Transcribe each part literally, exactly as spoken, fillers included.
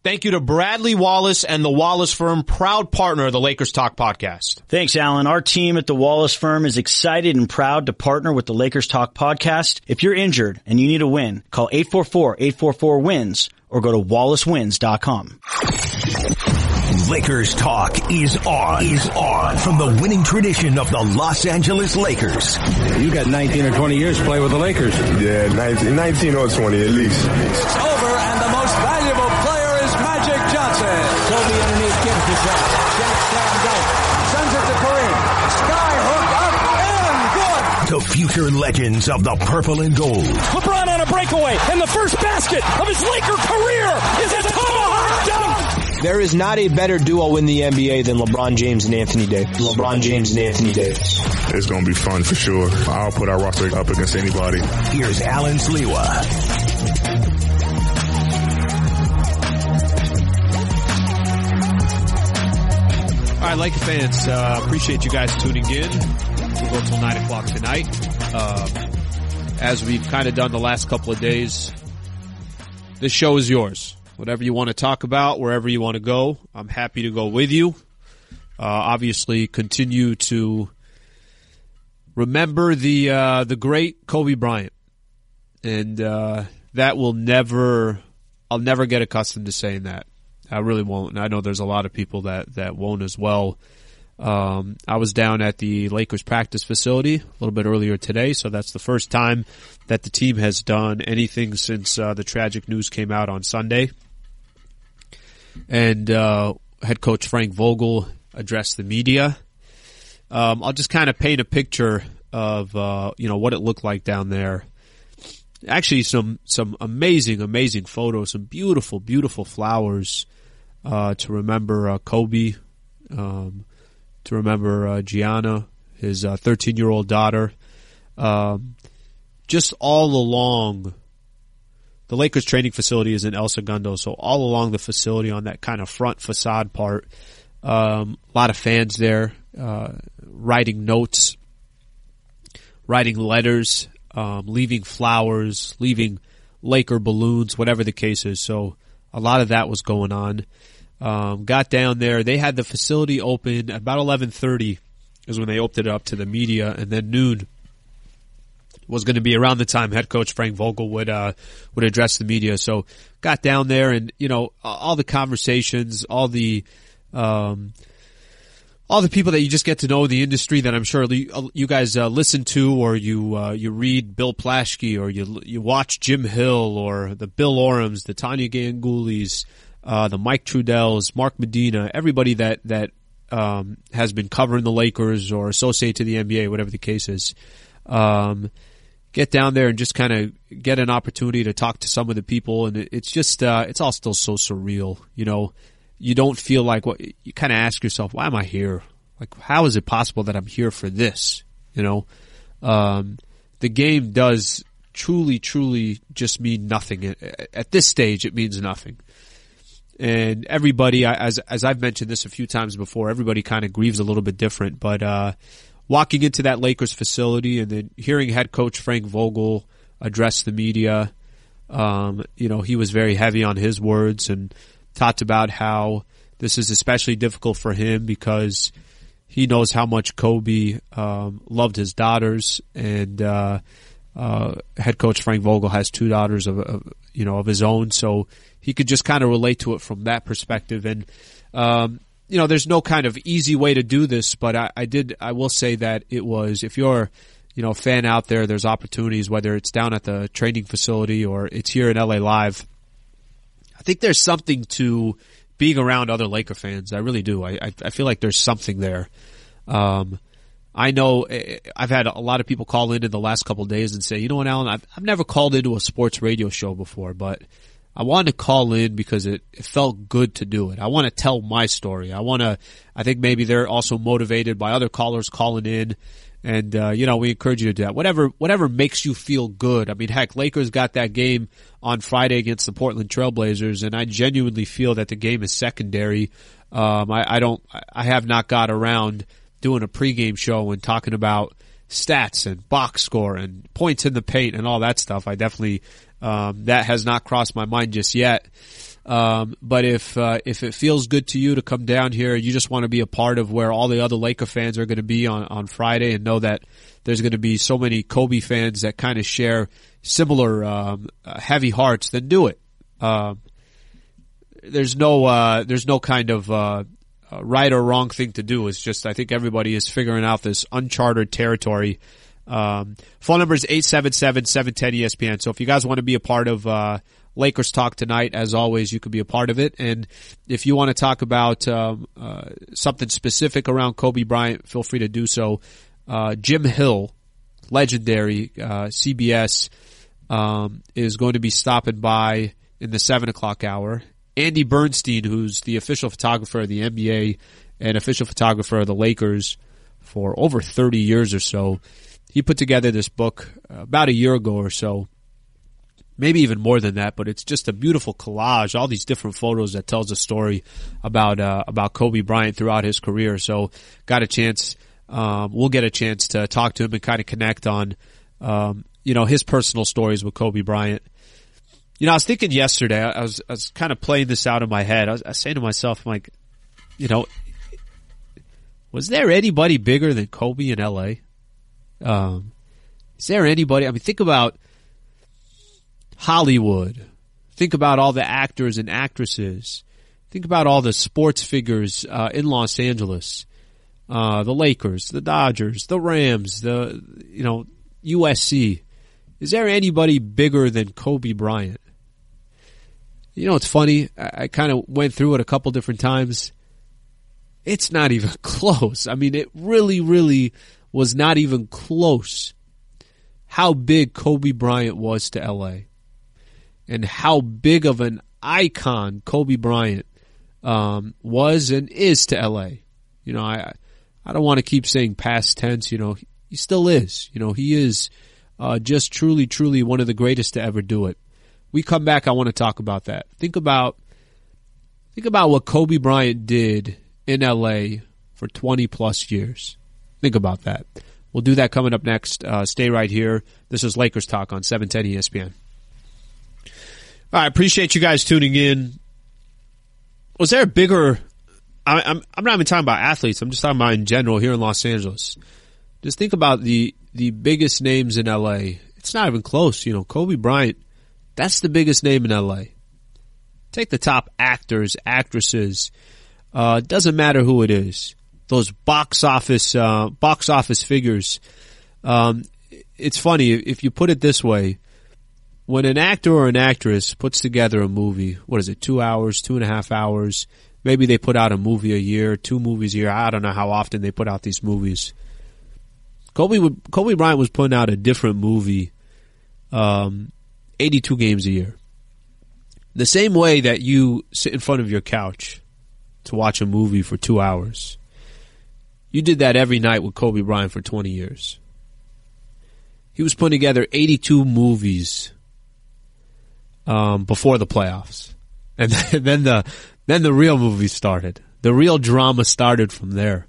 Thank you to Bradley Wallace and the Wallace Firm, proud partner of the Lakers Talk podcast. Thanks, Alan. Our team at the Wallace Firm is excited and proud to partner with the Lakers Talk podcast. If you're injured and you need a win, call eight four four, eight four four, wins or go to wallace wins dot com. Lakers Talk is on. Is on from the winning tradition of the Los Angeles Lakers. You got nineteen or twenty years to play with the Lakers. Yeah, nineteen, nineteen or twenty at least. It's over, and the most valuable player is Magic Johnson. Kobe underneath gives the shot. Shaq slam dunk. Sends it to Kareem. Sky hook up and good. The future legends of the purple and gold. LeBron on a breakaway, and the first basket of his Laker career is a tomahawk dunk. There is not a better duo in the N B A than LeBron James and Anthony Davis. LeBron James and Anthony Davis. It's going to be fun for sure. I'll put our roster up against anybody. Here's Alan Sliwa. All right, Laker fans, uh, appreciate you guys tuning in. We'll go till nine o'clock tonight. Uh, as we've kind of done the last couple of days, this show is yours. Whatever you want to talk about, wherever you want to go, I'm happy to go with you. Uh, obviously, continue to remember the uh, the great Kobe Bryant, and uh, that will never. I'll never get accustomed to saying that. I really won't. And I know there's a lot of people that that won't as well. Um, I was down at the Lakers practice facility a little bit earlier today, so that's the first time that the team has done anything since uh, the tragic news came out on Sunday. And uh, head coach Frank Vogel addressed the media. Um, I'll just kind of paint a picture of uh, you know what it looked like down there. Actually, some some amazing, amazing photos, some beautiful, beautiful flowers uh, to remember uh, Kobe, um, to remember uh, Gianna, his uh, thirteen-year-old daughter. Um, just all along. The Lakers training facility is in El Segundo, so all along the facility on that kind of front facade part, um, a lot of fans there, uh, writing notes, writing letters, um, leaving flowers, leaving Laker balloons, whatever the case is. So a lot of that was going on. Um, got down there. They had the facility open about eleven thirty is when they opened it up to the media, and then noon was going to be around the time head coach Frank Vogel would uh would address the media. So got down there, and you know all the conversations, all the um all the people that you just get to know in the industry that I'm sure you guys uh, listen to, or you uh, you read Bill Plaschke, or you you watch Jim Hill, or the Bill Orams, the Tanya Gangulis, uh the Mike Trudells, Mark Medina, everybody that that um has been covering the Lakers or associated to the N B A, whatever the case is. Um Get down there and just kind of get an opportunity to talk to some of the people, and it's just uh, it's all still so surreal. You know, you don't feel like what you kind of ask yourself, why am I here? Like, how is it possible that I'm here for this? You know, um, the game does truly, truly just mean nothing at this stage. It means nothing, and everybody, as as I've mentioned this a few times before, everybody kind of grieves a little bit different, but. uh Walking into that Lakers facility and then hearing head coach Frank Vogel address the media, um, you know, he was very heavy on his words and talked about how this is especially difficult for him because he knows how much Kobe um, loved his daughters, and uh, uh, head coach Frank Vogel has two daughters of, of you know of his own, so he could just kind of relate to it from that perspective. And um, You know, there's no kind of easy way to do this, but I, I did, I will say that it was, if you're, you know, a fan out there, there's opportunities, whether it's down at the training facility or it's here in L A Live. I think there's something to being around other Laker fans. I really do. I, I, I feel like there's something there. Um, I know I've had a lot of people call in in the last couple of days and say, you know what, Alan, I've, I've never called into a sports radio show before, but I wanted to call in because it, it felt good to do it. I want to tell my story. I want to, I think maybe they're also motivated by other callers calling in. And, uh, you know, we encourage you to do that. Whatever, whatever makes you feel good. I mean, heck, Lakers got that game on Friday against the Portland Trailblazers, and I genuinely feel that the game is secondary. Um, I, I don't, I have not got around doing a pregame show and talking about stats and box score and points in the paint and all that stuff. I definitely, Um, that has not crossed my mind just yet. Um, but if uh, if it feels good to you to come down here, you just want to be a part of where all the other Laker fans are going to be on, on Friday, and know that there's going to be so many Kobe fans that kind of share similar um, uh, heavy hearts, then do it. Um, there's no uh, there's no kind of uh, uh, right or wrong thing to do. It's just I think everybody is figuring out this uncharted territory. Um, phone number is eight seven seven, seven one zero, E S P N. So if you guys want to be a part of uh, Lakers Talk tonight, as always, you could be a part of it. And if you want to talk about um, uh, something specific around Kobe Bryant, feel free to do so. Uh, Jim Hill, legendary uh, C B S, um, is going to be stopping by in the seven o'clock hour. Andy Bernstein, who's the official photographer of the N B A and official photographer of the Lakers for over thirty years or so, he put together this book about a year ago or so. Maybe even more than that, but it's just a beautiful collage, all these different photos that tells a story about uh, about Kobe Bryant throughout his career. So got a chance, um, we'll get a chance to talk to him and kind of connect on, um, you know, his personal stories with Kobe Bryant. You know, I was thinking yesterday, I was, I was kind of playing this out in my head. I was, I was saying to myself, I'm like, you know, was there anybody bigger than Kobe in L A? Um, is there anybody, I mean, think about Hollywood. Think about all the actors and actresses. Think about all the sports figures uh, in Los Angeles. Uh, the Lakers, the Dodgers, the Rams, the, you know, U S C. Is there anybody bigger than Kobe Bryant? You know, it's funny. I, I kind of went through it a couple different times. It's not even close. I mean, it really, really was not even close how big Kobe Bryant was to L A. And how big of an icon Kobe Bryant um, was and is to L A. You know, I I don't want to keep saying past tense. You know, he, he still is. You know, he is uh, just truly, truly one of the greatest to ever do it. We come back, I want to talk about that. Think about think about what Kobe Bryant did in L A for twenty plus years. Think about that. We'll do that coming up next. Uh, stay right here. This is Lakers Talk on seven ten E S P N. All right, appreciate you guys tuning in. Was there a bigger? I, I'm I'm not even talking about athletes. I'm just talking about in general here in Los Angeles. Just think about the the biggest names in L A. It's not even close. You know, Kobe Bryant. That's the biggest name in L A. Take the top actors, actresses. Uh, doesn't matter who it is. Those box office uh, box office figures. Um, it's funny if you put it this way. When an actor or an actress puts together a movie, what is it, two hours, two and a half hours, maybe they put out a movie a year, two movies a year, I don't know how often they put out these movies. Kobe would, Kobe Bryant was putting out a different movie um, eighty-two games a year. The same way that you sit in front of your couch to watch a movie for two hours, you did that every night with Kobe Bryant for twenty years. He was putting together eighty-two movies Um, before the playoffs, and then the then the real movie started. The real drama started from there.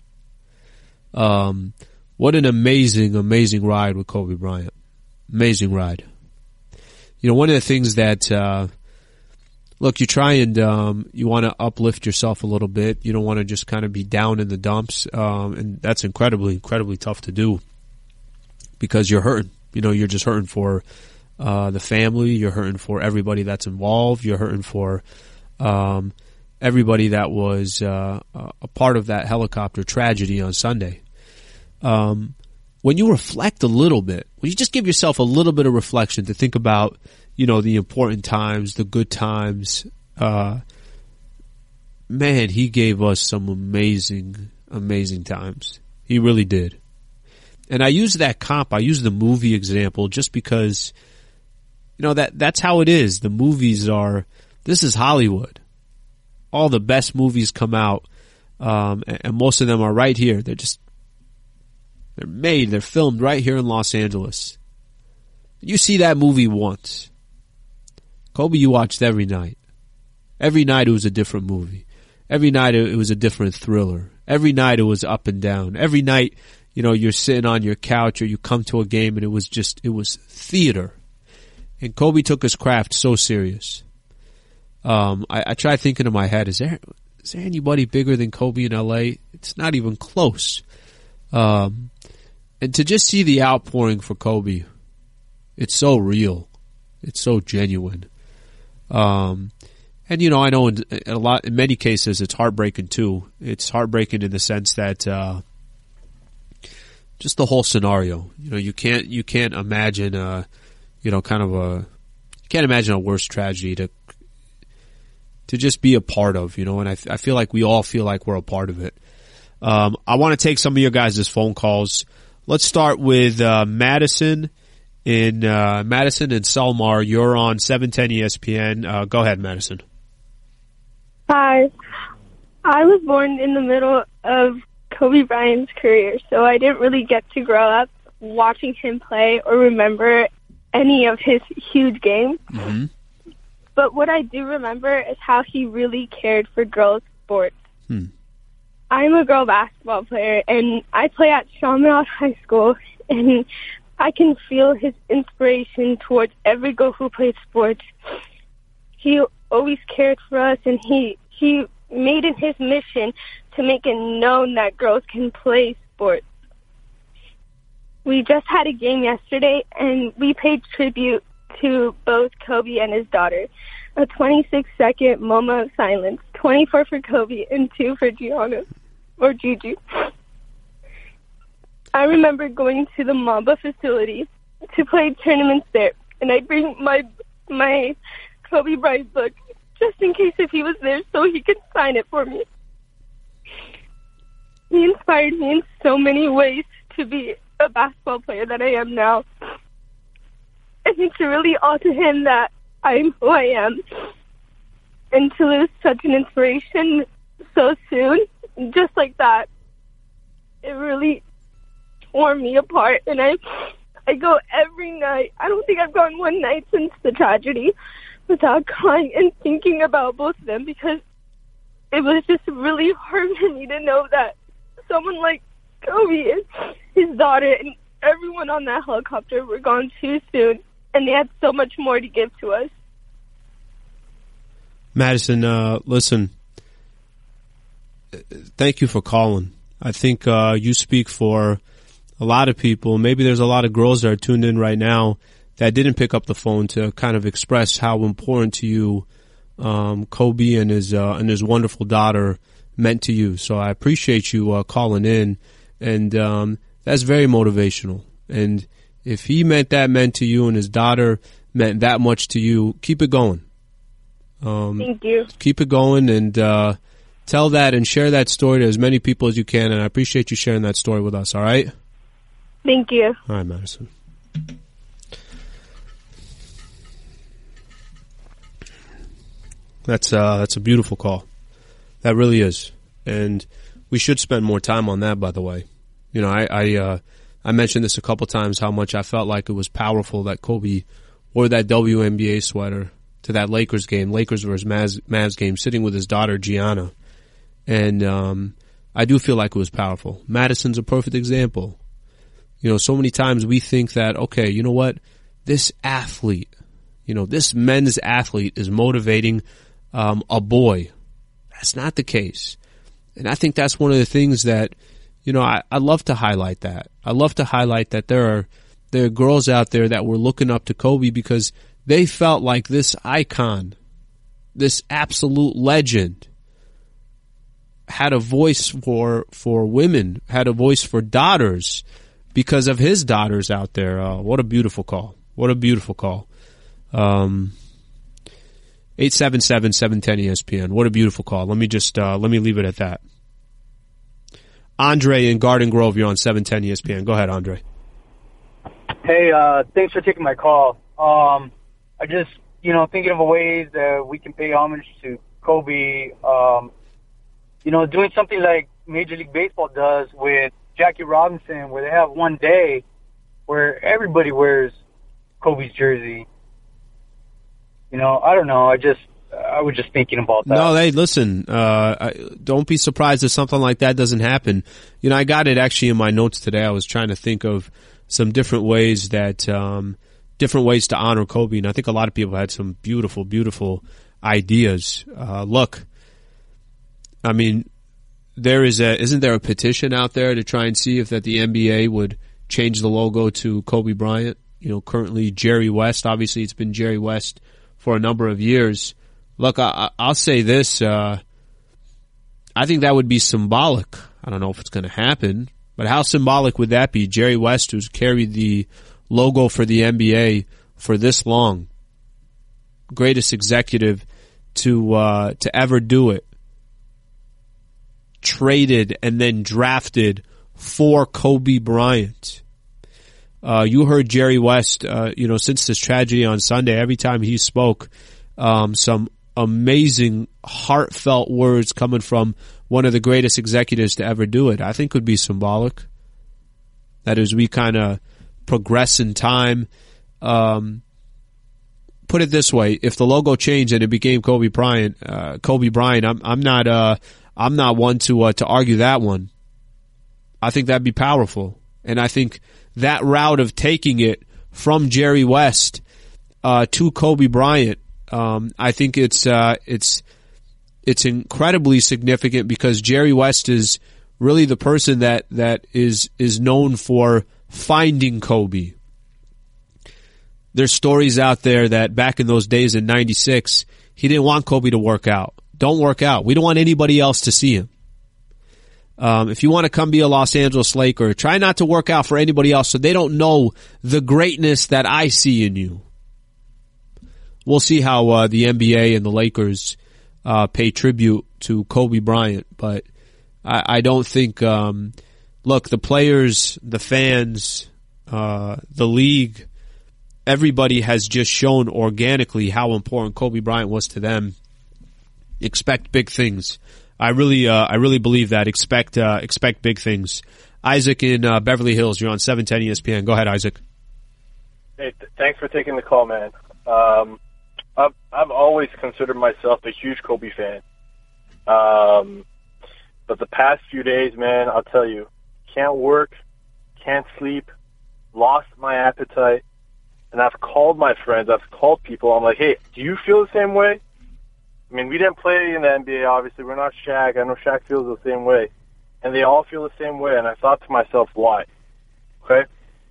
Um, what an amazing, amazing ride with Kobe Bryant. Amazing ride. You know, one of the things that uh, look, you try and um, you want to uplift yourself a little bit. You don't want to just kind of be down in the dumps, um, and that's incredibly, incredibly tough to do because you're hurting. You know, you're just hurting for. Uh, the family, you're hurting for everybody that's involved, you're hurting for um, everybody that was uh, a part of that helicopter tragedy on Sunday. Um, when you reflect a little bit, when you just give yourself a little bit of reflection to think about, you know, the important times, the good times, uh, man, he gave us some amazing, amazing times. He really did. And I use that comp, I use the movie example just because you know, that that's how it is. The movies are, this is Hollywood. All the best movies come out, um, and, and most of them are right here. They're just, they're made, they're filmed right here in Los Angeles. You see that movie once. Kobe, you watched every night. Every night it was a different movie. Every night it was a different thriller. Every night it was up and down. Every night, you know, you're sitting on your couch or you come to a game and it was just, it was theater. And Kobe took his craft so serious. Um, I, I try thinking in my head, is there is there anybody bigger than Kobe in L A? It's not even close. Um, and to just see the outpouring for Kobe, it's so real. It's so genuine. Um, and you know, I know in, in a lot, in many cases, it's heartbreaking too. It's heartbreaking in the sense that, uh, just the whole scenario, you know, you can't, you can't imagine, uh, you know, kind of a, you can't imagine a worse tragedy to, to just be a part of, you know, and I, I feel like we all feel like we're a part of it. Um, I want to take some of your guys' phone calls. Let's start with, uh, Madison. In uh, Madison and Selmar, you're on seven ten E S P N. Uh, go ahead, Madison. Hi. I was born in the middle of Kobe Bryant's career, so I didn't really get to grow up watching him play or remember any of his huge games. Mm-hmm. But what I do remember is how he really cared for girls' sports. Hmm. I'm a girl basketball player, and I play at Chaminade High School, and I can feel his inspiration towards every girl who plays sports. He always cared for us, and he he made it his mission to make it known that girls can play sports. We just had a game yesterday, and we paid tribute to both Kobe and his daughter. A twenty-six second moment of silence, twenty-four for Kobe and two for Gianna, or Gigi. I remember going to the Mamba facility to play tournaments there, and I'd bring my my Kobe Bryant book just in case if he was there so he could sign it for me. He inspired me in so many ways to be a basketball player that I am now. And it's really all to him that I'm who I am. And to lose such an inspiration so soon, just like that, it really tore me apart, and I I go every night. I don't think I've gone one night since the tragedy without crying and thinking about both of them, because it was just really hard for me to know that someone like Kobe and his daughter and everyone on that helicopter were gone too soon, and they had so much more to give to us. Madison, uh, listen, thank you for calling. I think uh, you speak for a lot of people. Maybe there's a lot of girls that are tuned in right now that didn't pick up the phone to kind of express how important to you um, Kobe and his uh, and his wonderful daughter meant to you. So I appreciate you uh, calling in, and um, that's very motivational. And if he meant that meant to you and his daughter meant that much to you, keep it going. Um, Thank you. Keep it going, and uh, tell that and share that story to as many people as you can. And I appreciate you sharing that story with us. All right? Thank you. All right, Madison. That's uh, that's a beautiful call. That really is, and we should spend more time on that. By the way, you know, I I, uh, I mentioned this a couple times how much I felt like it was powerful that Kobe wore that W N B A sweater to that Lakers game, Lakers versus Mavs, Mavs game, sitting with his daughter Gianna, and um, I do feel like it was powerful. Madison's a perfect example. You know, so many times we think that, okay, you know what, this athlete, you know, this men's athlete is motivating um, a boy. That's not the case. And I think that's one of the things that, you know, I, I love to highlight that. I love to highlight that there are, there are girls out there that were looking up to Kobe because they felt like this icon, this absolute legend, had a voice for, for women, had a voice for daughters, because of his daughters out there. Uh, what a beautiful call. What a beautiful call. Um, eight seven seven, seven one zero E S P N. What a beautiful call. Let me just, uh, let me leave it at that. Andre in Garden Grove, you're on seven ten E S P N. Go ahead, Andre. Hey, uh, thanks for taking my call. Um, I just, you know, thinking of ways that we can pay homage to Kobe, um, you know, doing something like Major League Baseball does with Jackie Robinson, where they have one day where everybody wears Kobe's jersey. You know, I don't know. I just, I was just thinking about that. No, hey, listen, uh, I, don't be surprised if something like that doesn't happen. You know, I got it actually in my notes today. I was trying to think of some different ways that, um, different ways to honor Kobe. And I think a lot of people had some beautiful, beautiful ideas. Uh, look, I mean, there is a, isn't there a petition out there to try and see if that the N B A would change the logo to Kobe Bryant? You know, currently Jerry West, obviously it's been Jerry West for a number of years. Look, I, I'll say this, uh, I think that would be symbolic. I don't know if it's going to happen, but how symbolic would that be? Jerry West, who's carried the logo for the N B A for this long, greatest executive to uh, to ever do it, traded and then drafted for Kobe Bryant. Uh, you heard Jerry West, uh, you know, since this tragedy on Sunday, every time he spoke, um, some amazing, heartfelt words coming from one of the greatest executives to ever do it. I think would be symbolic. That as we kind of progress in time, um, put it this way: if the logo changed and it became Kobe Bryant, uh, Kobe Bryant, I'm, I'm not, uh, I'm not one to uh, to argue that one. I think that'd be powerful, and I think that route of taking it from Jerry West uh, to Kobe Bryant, um, I think it's uh, it's it's incredibly significant because Jerry West is really the person that that is is known for finding Kobe. There's stories out there that back in those days in ninety-six, he didn't want Kobe to work out. Don't work out. We don't want anybody else to see him. Um, if you want to come be a Los Angeles Laker, try not to work out for anybody else so they don't know the greatness that I see in you. We'll see how uh, the N B A and the Lakers uh, pay tribute to Kobe Bryant, but I, I don't think, um, look, the players, the fans, uh, the league, everybody has just shown organically how important Kobe Bryant was to them. Expect big things. I really, uh, I really believe that. Expect, uh, expect big things. Isaac in uh, Beverly Hills, you're on seven ten E S P N. Go ahead, Isaac. Hey, th- thanks for taking the call, man. Um, I've, I've always considered myself a huge Kobe fan. Um, but the past few days, man, I'll tell you, can't work, can't sleep, lost my appetite, and I've called my friends, I've called people. I'm like, hey, do you feel the same way? I mean, we didn't play in the N B A, obviously. We're not Shaq. I know Shaq feels the same way. And they all feel the same way. And I thought to myself, why? Okay?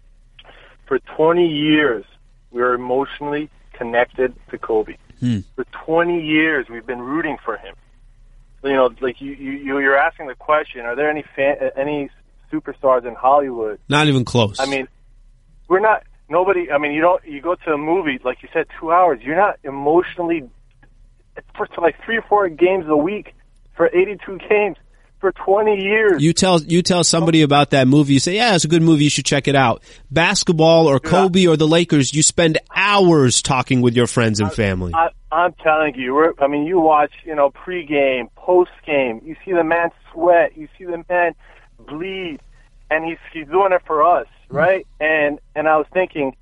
For twenty years, we were emotionally connected to Kobe. Hmm. For twenty years, we've been rooting for him. You know, like you, you, you're asking the question, are there any fan, any superstars in Hollywood? Not even close. I mean, we're not, nobody, I mean, you don't, you go to a movie, like you said, two hours, you're not emotionally for like three or four games a week for eighty-two games for twenty years. You tell you tell somebody about that movie. You say, "Yeah, it's a good movie. You should check it out." Basketball or Kobe or the Lakers, you spend hours talking with your friends and family. I, I, I'm telling you, we're, I mean, you watch, you know, pregame, postgame. You see the man sweat. You see the man bleed, and he's he's doing it for us, right? And and I was thinking,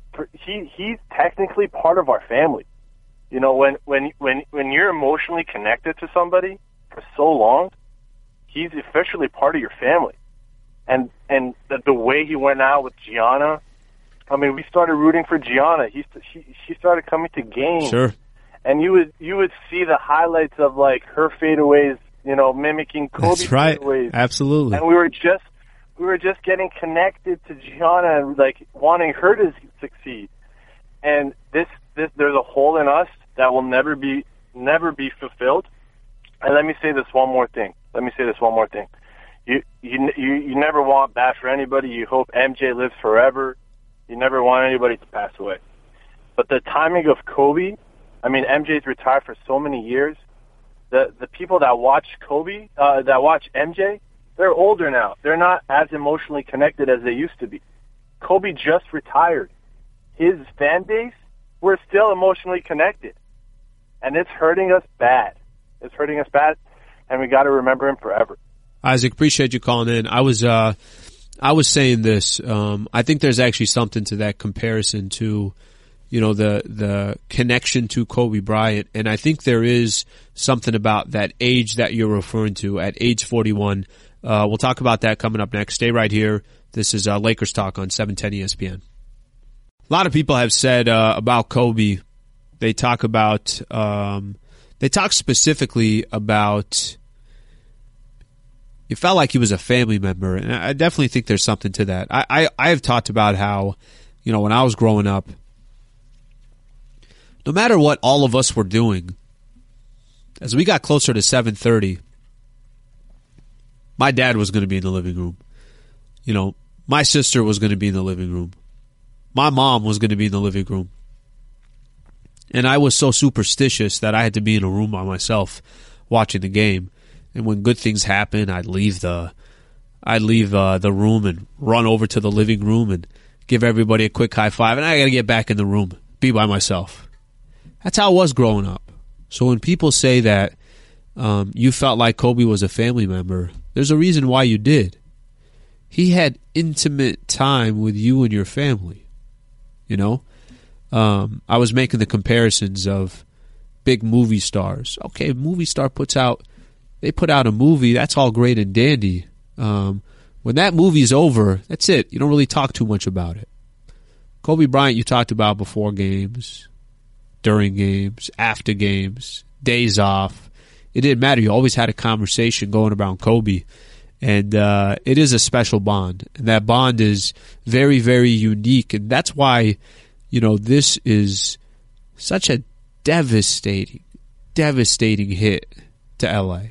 he he's technically part of our family. You know, when, when, when, when you're emotionally connected to somebody for so long, he's officially part of your family. And, and the, the way he went out with Gianna, I mean, we started rooting for Gianna. He, she, she started coming to games. Sure. And you would, you would see the highlights of like her fadeaways, you know, mimicking Kobe's That's right. fadeaways. Absolutely. And we were just, we were just getting connected to Gianna and like wanting her to succeed. And this, this, there's a hole in us that will never be, never be fulfilled. And let me say this one more thing. Let me say this one more thing. You, you, you, you never want bad for anybody. You hope M J lives forever. You never want anybody to pass away. But the timing of Kobe, I mean, M J's retired for so many years. The, the people that watch Kobe, uh, that watch M J, they're older now. They're not as emotionally connected as they used to be. Kobe just retired. His fan base, we're still emotionally connected. And it's hurting us bad. It's hurting us bad, and we got to remember him forever. Isaac, appreciate you calling in. I was, uh, I was saying this. Um, I think there's actually something to that comparison to, you know, the the connection to Kobe Bryant, and I think there is something about that age that you're referring to at age forty-one. Uh, we'll talk about that coming up next. Stay right here. This is uh, Lakers Talk on seven ten E S P N. A lot of people have said uh, about Kobe They talk about um, they talk specifically about. It felt like he was a family member, and I definitely think there's something to that. I, I, I have talked about how, you know, when I was growing up, no matter what all of us were doing, as we got closer to seven thirty, my dad was going to be in the living room. You know, my sister was going to be in the living room. My mom was going to be in the living room. And I was so superstitious that I had to be in a room by myself watching the game. And when good things happen, I'd leave the, I'd leave uh, the room and run over to the living room and give everybody a quick high five. And I got to get back in the room, be by myself. That's how it was growing up. So when people say that um, you felt like Kobe was a family member, there's a reason why you did. He had intimate time with you and your family. You know, um, I was making the comparisons of big movie stars. Okay, movie star puts out. They put out a movie, that's all great and dandy. Um, when that movie's over, that's it. You don't really talk too much about it. Kobe Bryant, you talked about before games, during games, after games, days off. It didn't matter. You always had a conversation going around Kobe. And uh, it is a special bond. And that bond is very, very unique. And that's why, you know, this is such a devastating, devastating hit to L A.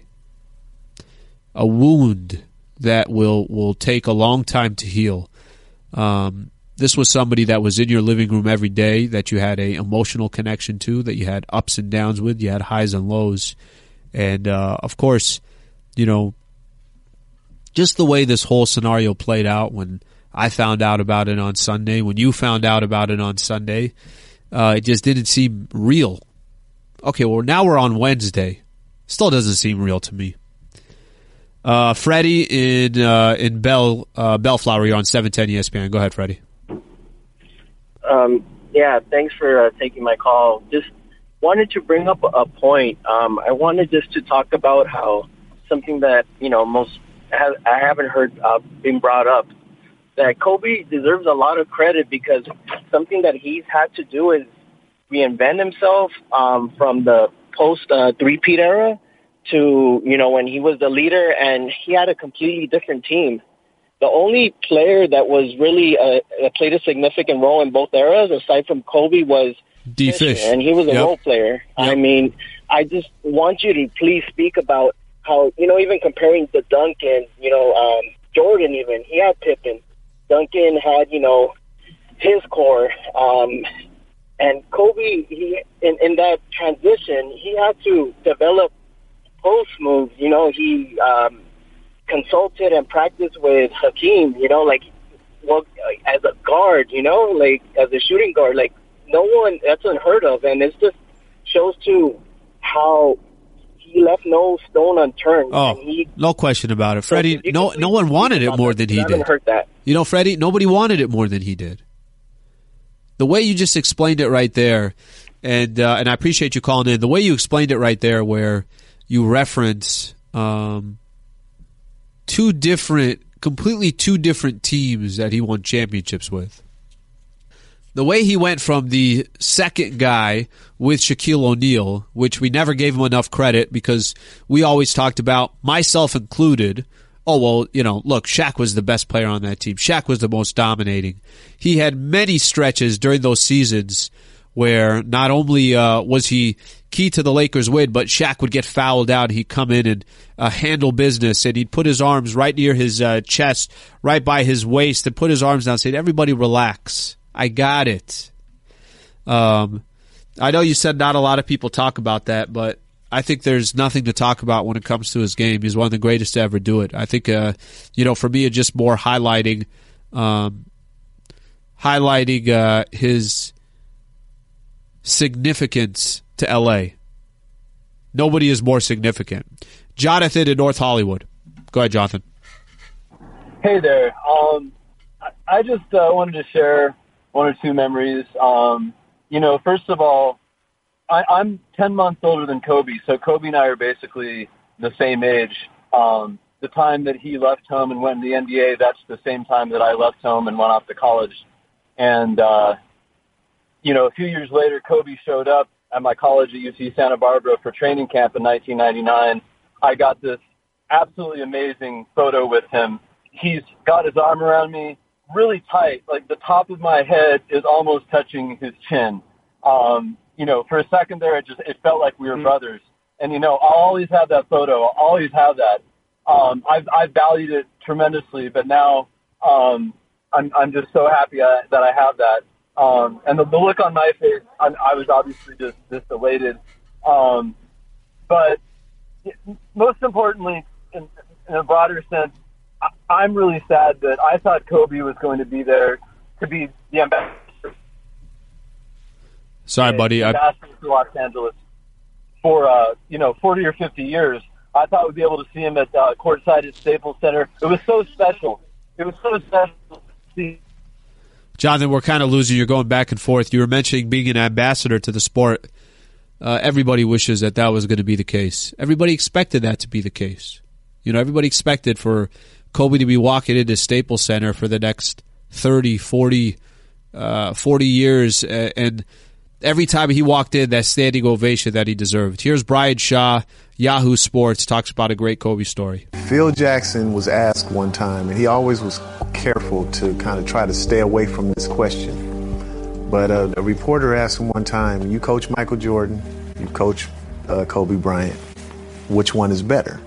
A wound that will, will take a long time to heal. Um, this was somebody that was in your living room every day, that you had a emotional connection to, that you had ups and downs with, you had highs and lows. And, uh, of course, you know, just the way this whole scenario played out when I found out about it on Sunday, when you found out about it on Sunday, uh, it just didn't seem real. Okay, well, now we're on Wednesday. Still doesn't seem real to me. Uh, Freddie in uh, in Bell uh, Bellflower, you're on seven ten E S P N. Go ahead, Freddie. Um, yeah, thanks for uh, taking my call. Just wanted to bring up a point. Um, I wanted just to talk about how something that, you know, most I haven't heard uh, being brought up, that Kobe deserves a lot of credit because something that he's had to do is reinvent himself um, from the post uh, three-peat era to, you know, when he was the leader and he had a completely different team. The only player that was really uh, that played a significant role in both eras, aside from Kobe, was D. Fish, and he was a yep. role player. Yep. I mean, I just want you to please speak about how, you know, even comparing to Duncan, you know, um, Jordan even, he had Pippen. Duncan had, you know, his core. Um, and Kobe, he in, in that transition, he had to develop post moves. You know, he um, consulted and practiced with Hakeem, you know, like, well, as a guard, you know, like as a shooting guard. Like, no one, that's unheard of. And it just shows to how he left no stone unturned. Oh, he, no question about it. Freddie, no no one wanted it more than he did. Heard that. You know, Freddie, nobody wanted it more than he did. The way you just explained it right there, and uh, and I appreciate you calling in, the way you explained it right there where you reference um, two different, completely two different teams that he won championships with. The way he went from the second guy with Shaquille O'Neal, which we never gave him enough credit because we always talked about, myself included, oh, well, you know, look, Shaq was the best player on that team. Shaq was the most dominating. He had many stretches during those seasons where not only uh, was he key to the Lakers' win, but Shaq would get fouled out. He'd come in and uh, handle business, and he'd put his arms right near his uh, chest, right by his waist, and put his arms down and say, everybody relax. I got it. Um, I know you said not a lot of people talk about that, but I think there's nothing to talk about when it comes to his game. He's one of the greatest to ever do it. I think, uh, you know, for me, it's just more highlighting, um, highlighting uh, his significance to L A. Nobody is more significant. Jonathan in North Hollywood. Go ahead, Jonathan. Hey there. Um, I just uh, wanted to share one or two memories. Um, you know, first of all, I, I'm ten months older than Kobe, so Kobe and I are basically the same age. Um, the time that he left home and went in the N B A, that's the same time that I left home and went off to college. And, uh, you know, a few years later, Kobe showed up at my college at U C Santa Barbara for training camp in nineteen ninety-nine, I got this absolutely amazing photo with him. He's got his arm around me really tight, like the top of my head is almost touching his chin. Um, you know, for a second there, it just, it felt like we were mm-hmm. brothers. And, you know, I'll always have that photo. I'll always have that. Um, I've, I've valued it tremendously, but now, um, I'm, I'm just so happy I, that I have that. Um, and the, the look on my face, I, I was obviously just, just elated. Um, but most importantly, in, in a broader sense, I, I'm really sad that I thought Kobe was going to be there to be the ambassador. Sorry, buddy. The ambassador I... to Los Angeles for, uh, you know, forty or fifty years. I thought we'd be able to see him at uh, courtside at Staples Center. It was so special. It was so special to see. Jonathan, we're kind of losing. You're going back and forth. You were mentioning being an ambassador to the sport. Uh, everybody wishes that that was going to be the case. Everybody expected that to be the case. You know, everybody expected for Kobe to be walking into Staples Center for the next thirty, forty, uh, forty years, uh, and every time he walked in, that standing ovation that he deserved. Here's Brian Shaw, Yahoo Sports, talks about a great Kobe story. Phil Jackson was asked one time, and he always was careful to kind of try to stay away from this question. But uh, a reporter asked him one time, you coach Michael Jordan, you coach uh, Kobe Bryant, which one is better?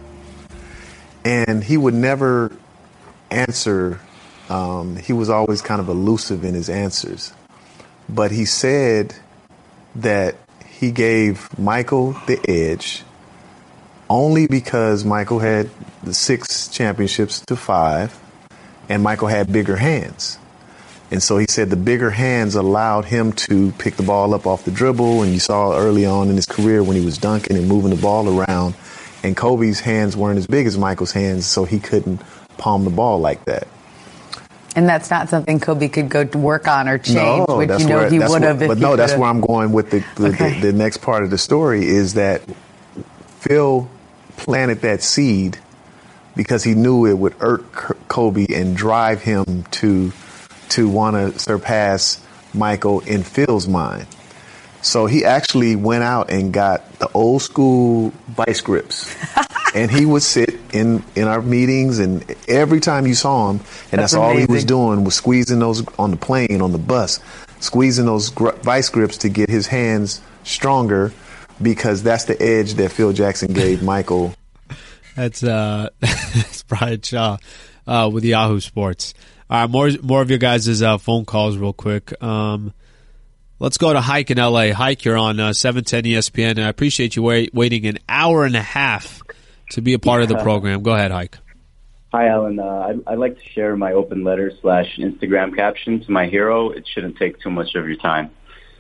And he would never answer. Um, he was always kind of elusive in his answers. But he said that he gave Michael the edge only because Michael had the six championships to five, and Michael had bigger hands. And so he said the bigger hands allowed him to pick the ball up off the dribble, and you saw early on in his career when he was dunking and moving the ball around, and Kobe's hands weren't as big as Michael's hands, so he couldn't palm the ball like that. And that's not something Kobe could go to work on or change, no, which you know where, he would have. But no, that's where I'm going with the the, okay. the the next part of the story is that Phil planted that seed because he knew it would irk Kobe and drive him to to want to surpass Michael in Phil's mind. So he actually went out and got the old school vice grips. And he would sit in, in our meetings, and every time you saw him, and that's, that's all he was doing was squeezing those on the plane, on the bus, squeezing those gr- vice grips to get his hands stronger, because that's the edge that Phil Jackson gave Michael. That's uh, that's Brian Shaw uh, with Yahoo Sports. All right, more more of your guys' uh, phone calls real quick. Um, let's go to Hike in L A. Hike, you're on uh, seven ten E S P N, and I appreciate you wait, waiting an hour and a half to be a part of the program. Go ahead, Hike. Hi, Alan. Uh, I'd, I'd like to share my open letter slash Instagram caption to my hero. It shouldn't take too much of your time.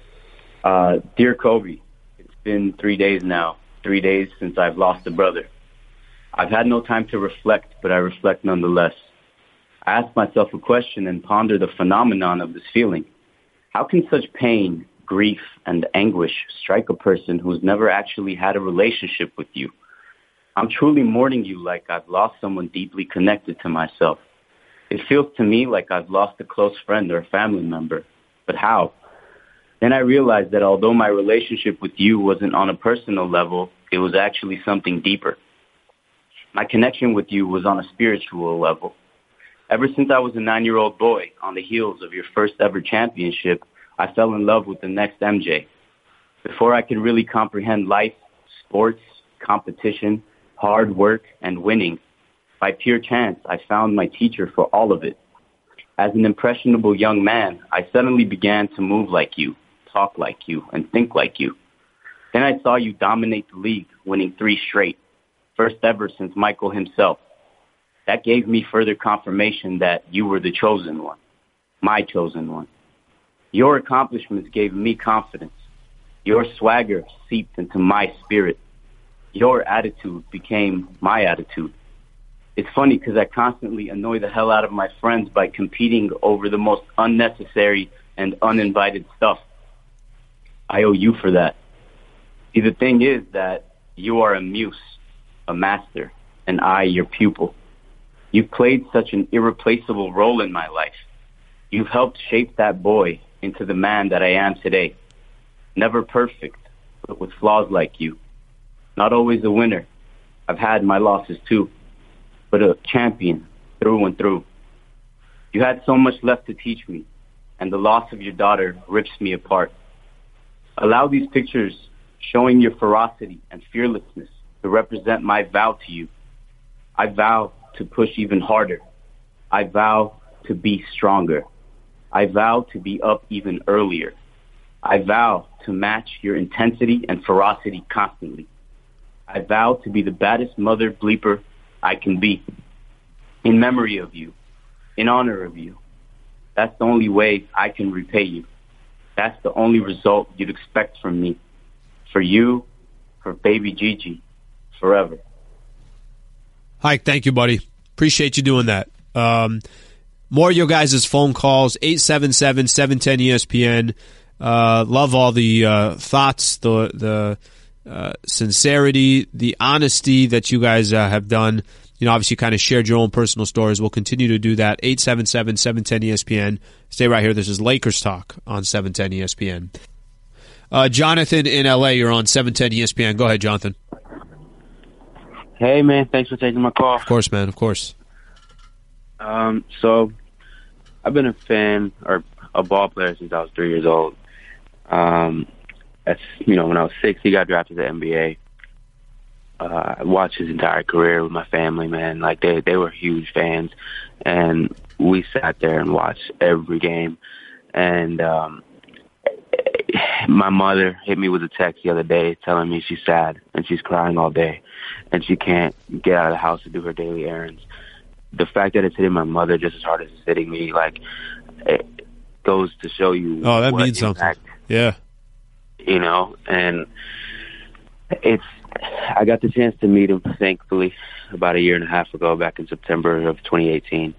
Uh, Dear Kobe, it's been three days now, three days since I've lost a brother. I've had no time to reflect, but I reflect nonetheless. I ask myself a question and ponder the phenomenon of this feeling. How can such pain, grief, and anguish strike a person who's never actually had a relationship with you? I'm truly mourning you like I've lost someone deeply connected to myself. It feels to me like I've lost a close friend or a family member. But how? Then I realized that although my relationship with you wasn't on a personal level, it was actually something deeper. My connection with you was on a spiritual level. Ever since I was a nine-year-old boy, on the heels of your first ever championship, I fell in love with the next M J. Before I could really comprehend life, sports, competition, hard work, and winning, by pure chance, I found my teacher for all of it. As an impressionable young man, I suddenly began to move like you, talk like you, and think like you. Then I saw you dominate the league, winning three straight, first ever since Michael himself. That gave me further confirmation that you were the chosen one, my chosen one. Your accomplishments gave me confidence. Your swagger seeped into my spirit. Your attitude became my attitude. It's funny because I constantly annoy the hell out of my friends by competing over the most unnecessary and uninvited stuff. I owe you for that. See, the thing is that you are a muse, a master, and I your pupil. You've played such an irreplaceable role in my life. You've helped shape that boy into the man that I am today. Never perfect, but with flaws like you. Not always a winner. I've had my losses too, but a champion through and through. You had so much left to teach me, and the loss of your daughter rips me apart. Allow these pictures showing your ferocity and fearlessness to represent my vow to you. I vow to push even harder. I vow to be stronger. I vow to be up even earlier. I vow to match your intensity and ferocity constantly. I vow to be the baddest mother bleeper I can be. In memory of you. In honor of you. That's the only way I can repay you. That's the only result you'd expect from me. For you, for baby Gigi, forever. Hike, thank you, buddy. Appreciate you doing that. Um, more of your guys' phone calls, eight seven seven, seven one zero E S P N. Uh, love all the uh, thoughts, the the uh, sincerity, the honesty that you guys uh, have done. You know, obviously kind of shared your own personal stories. We'll continue to do that. eight seven seven, seven one zero E S P N. Stay right here. This is Lakers Talk on seven ten E S P N. Uh, Jonathan in L A, you're on seven ten E S P N. Go ahead, Jonathan. Hey, man. Thanks for taking my call. Of course, man. Of course. Um, so, I've been a fan or a ball player since I was three years old. Um, that's, you know, when I was six, he got drafted to the N B A. Uh, I watched his entire career with my family, man. Like, they, they were huge fans. And we sat there and watched every game. And um, my mother hit me with a text the other day telling me she's sad and she's crying all day and she can't get out of the house to do her daily errands. The fact that it's hitting my mother just as hard as it's hitting me, like, it goes to show you. Oh, that what means impact, something. Yeah. You know, and it's, I got the chance to meet him, thankfully, about a year and a half ago, back in September of twenty eighteen.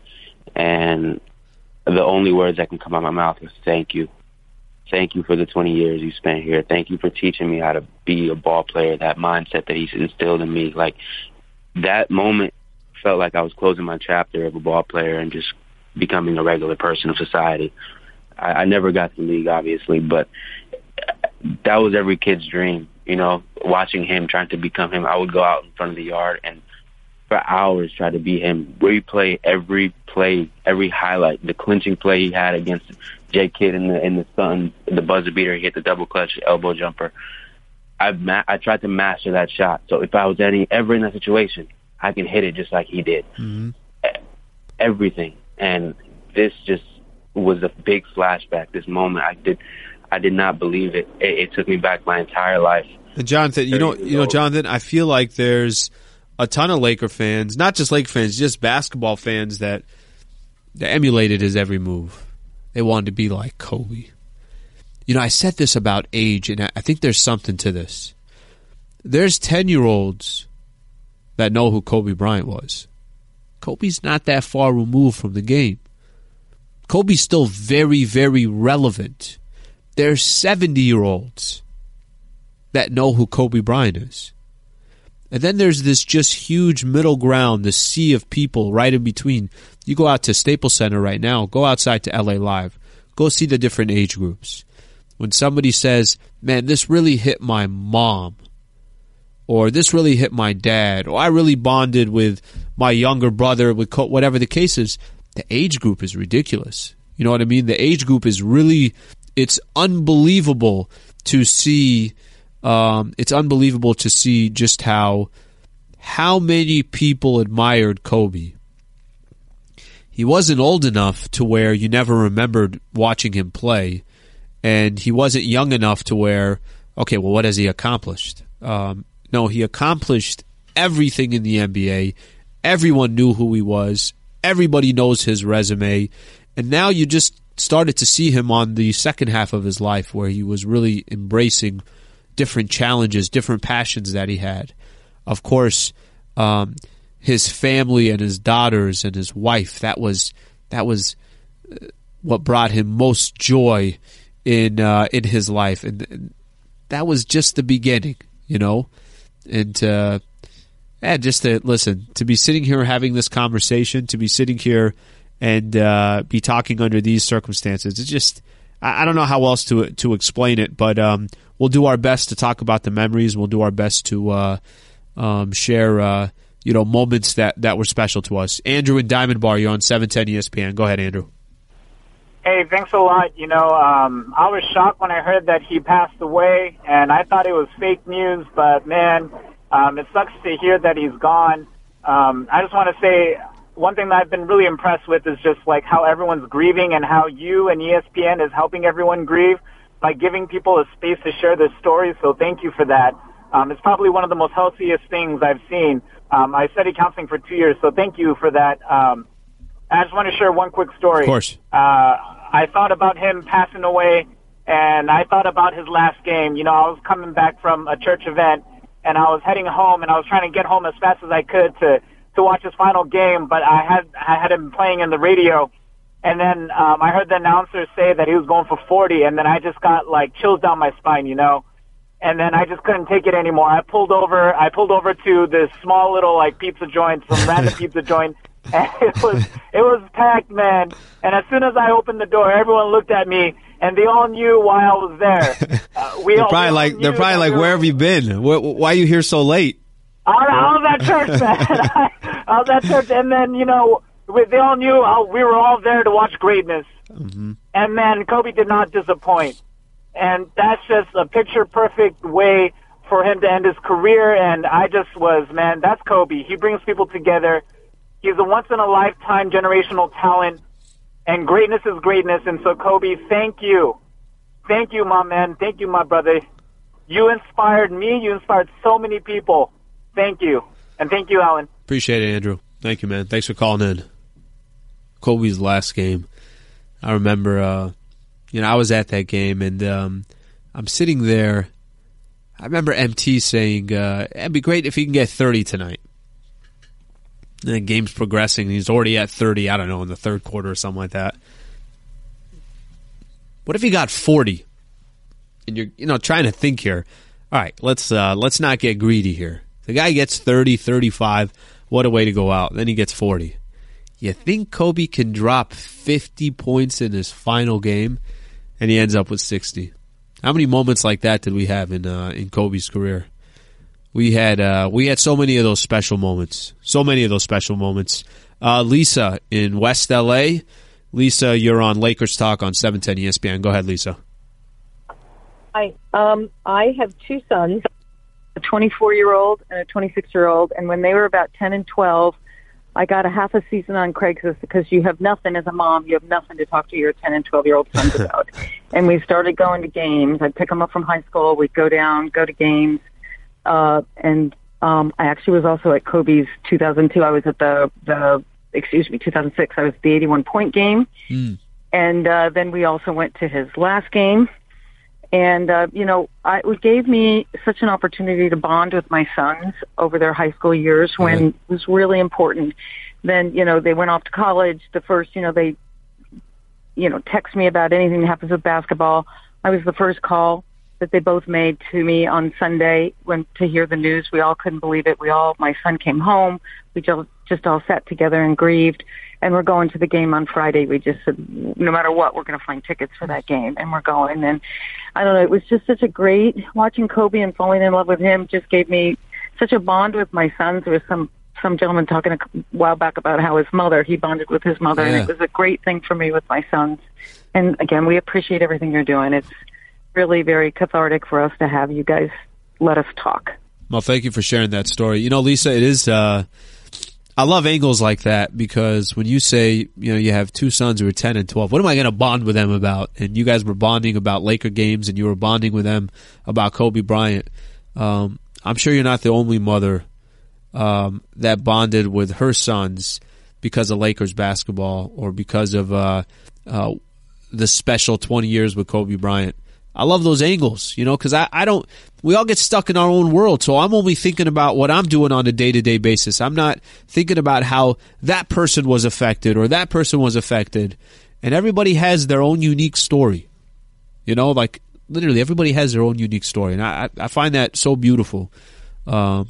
And the only words that can come out of my mouth is thank you. Thank you for the twenty years you spent here. Thank you for teaching me how to be a ball player, that mindset that he's instilled in me. Like, that moment felt like I was closing my chapter of a ball player and just becoming a regular person of society. I, I never got to the league, obviously, but that was every kid's dream, you know, watching him, trying to become him. I would go out in front of the yard and for hours try to be him, replay every play, every highlight, the clinching play he had against J Kidd in the in the Sun, the buzzer beater, he hit the double clutch elbow jumper. I ma- I tried to master that shot. So if I was any ever in that situation, I can hit it just like he did. Mm-hmm. Everything. And this just was a big flashback, this moment. I did I did not believe it. It, it took me back my entire life. And Jonathan, you know, you know, Jonathan, I feel like there's a ton of Laker fans, not just Laker fans, just basketball fans that, that emulated his every move. They wanted to be like Kobe. You know, I said this about age, and I think there's something to this. There's ten-year-olds that know who Kobe Bryant was. Kobe's not that far removed from the game. Kobe's still very, very relevant. There's seventy-year-olds that know who Kobe Bryant is. And then there's this just huge middle ground, the sea of people right in between. You go out to Staples Center right now, go outside to L A Live, go see the different age groups. When somebody says, man, this really hit my mom, or this really hit my dad, or I really bonded with my younger brother, with co- whatever the case is, the age group is ridiculous. You know what I mean? The age group is really, it's unbelievable to see Um, it's unbelievable to see just how how many people admired Kobe. He wasn't old enough to where you never remembered watching him play, and he wasn't young enough to where, okay, well, what has he accomplished? Um, no, he accomplished everything in the N B A. Everyone knew who he was. Everybody knows his resume. And now you just started to see him on the second half of his life where he was really embracing different challenges, different passions that he had. Of course, um, his family and his daughters and his wife, that was that was what brought him most joy in uh, in his life. And, and that was just the beginning, you know? And uh, yeah, just to listen, to be sitting here having this conversation, to be sitting here and uh, be talking under these circumstances, it's just, I, I don't know how else to to explain it, but um, we'll do our best to talk about the memories. We'll do our best to uh, um, share uh, you know moments that, that were special to us. Andrew in Diamond Bar, you're on seven ten E S P N. Go ahead, Andrew. Hey, thanks a lot. You know, um, I was shocked when I heard that he passed away, and I thought it was fake news, but man, um, it sucks to hear that he's gone. Um, I just want to say one thing that I've been really impressed with is just like how everyone's grieving and how you and E S P N is helping everyone grieve by giving people a space to share their stories, so thank you for that. Um, it's probably one of the most healthiest things I've seen. Um, I studied counseling for two years, so thank you for that. Um, I just want to share one quick story. Of course. Uh, I thought about him passing away, and I thought about his last game. You know, I was coming back from a church event, and I was heading home, and I was trying to get home as fast as I could to, to watch his final game, but I had I had him playing in the radio, and then um, I heard the announcer say that he was going for forty, and then I just got, like, chills down my spine, you know? And then I just couldn't take it anymore. I pulled over, I pulled over to this small little, like, pizza joint, some random pizza joint, and it was it was packed, man. And as soon as I opened the door, everyone looked at me, and they all knew why I was there. Uh, we they're all, probably we like they're probably like, where have you been? Why, why are you here so late? I, I was at church, man. I, I was at church, and then you know we, they all knew I, we were all there to watch greatness. Mm-hmm. And man, Kobe did not disappoint, and that's just a picture perfect way for him to end his career. And I just was, man, that's Kobe. He brings people together. He's a once-in-a-lifetime generational talent, and greatness is greatness. And so, Kobe, thank you. Thank you, my man. Thank you, my brother. You inspired me. You inspired so many people. Thank you. And thank you, Alan. Appreciate it, Andrew. Thank you, man. Thanks for calling in. Kobe's last game. I remember, uh, you know, I was at that game, and um, I'm sitting there. I remember M T saying, uh, it'd be great if he can get thirty tonight. And the game's progressing. He's already at thirty, I don't know, in the third quarter or something like that. What if he got forty? And you're, you know, trying to think here. All right, let's uh, let's not get greedy here. The guy gets thirty, thirty-five. What a way to go out. Then he gets forty. You think Kobe can drop fifty points in his final game, and he ends up with sixty? How many moments like that did we have in uh, in Kobe's career? We had uh, we had so many of those special moments. So many of those special moments. Uh, Lisa in West L A. Lisa, you're on Lakers Talk on seven ten E S P N. Go ahead, Lisa. Hi. Um, I have two sons, a twenty-four-year-old and a twenty-six-year-old, and when they were about ten and twelve, I got a half a season on Craigslist because you have nothing as a mom. You have nothing to talk to your ten and twelve-year-old sons about. And we started going to games. I'd pick them up from high school. We'd go down, go to games. Uh, and um, I actually was also at Kobe's two thousand two. I was at the, the excuse me, two thousand six. I was at the eighty-one point game. Mm. And uh, then we also went to his last game. And, uh, you know, I, it gave me such an opportunity to bond with my sons over their high school years when mm-hmm. it was really important. Then, you know, they went off to college. The first, you know, they, you know, text me about anything that happens with basketball. I was the first call that they both made to me on Sunday when to hear the news. We all couldn't believe it. We all, my son came home. We just, just all sat together and grieved. And we're going to the game on Friday. We just said, no matter what, we're going to find tickets for that game. And we're going. And I don't know, it was just such a great, watching Kobe and falling in love with him just gave me such a bond with my sons. There was some, some gentleman talking a while back about how his mother, he bonded with his mother. Yeah. And it was a great thing for me with my sons. And again, we appreciate everything you're doing. It's really very cathartic for us to have you guys let us talk. Well, thank you for sharing that story. You know, Lisa, it is, uh, I love angles like that because when you say, you know, you have two sons who are ten and twelve, what am I going to bond with them about? And you guys were bonding about Laker games and you were bonding with them about Kobe Bryant. Um, I'm sure you're not the only mother um, that bonded with her sons because of Lakers basketball or because of uh, uh, the special twenty years with Kobe Bryant. I love those angles, you know, because I, I don't, we all get stuck in our own world. So I'm only thinking about what I'm doing on a day-to-day basis. I'm not thinking about how that person was affected or that person was affected. And everybody has their own unique story. You know, like literally everybody has their own unique story. And I, I find that so beautiful. Um,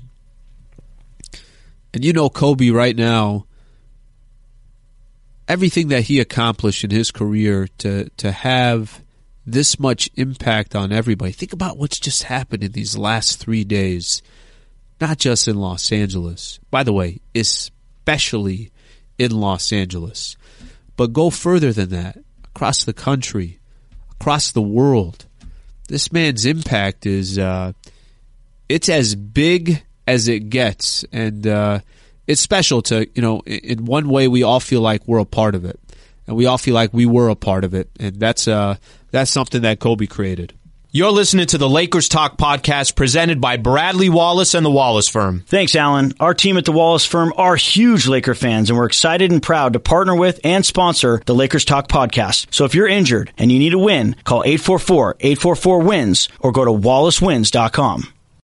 and you know, Kobe right now, everything that he accomplished in his career to, to have this much impact on everybody. Think about what's just happened in these last three days, not just in Los Angeles. By the way, especially in Los Angeles. But go further than that, across the country, across the world. This man's impact is, uh, it's as big as it gets. And uh, it's special to, you know, in one way we all feel like we're a part of it. And we all feel like we were a part of it. And that's uh, that's something that Kobe created. You're listening to the Lakers Talk podcast presented by Bradley Wallace and the Wallace Firm. Thanks, Alan. Our team at the Wallace Firm are huge Laker fans, and we're excited and proud to partner with and sponsor the Lakers Talk podcast. So if you're injured and you need a win, call eight four four, eight four four, W I N S or go to wallace wins dot com.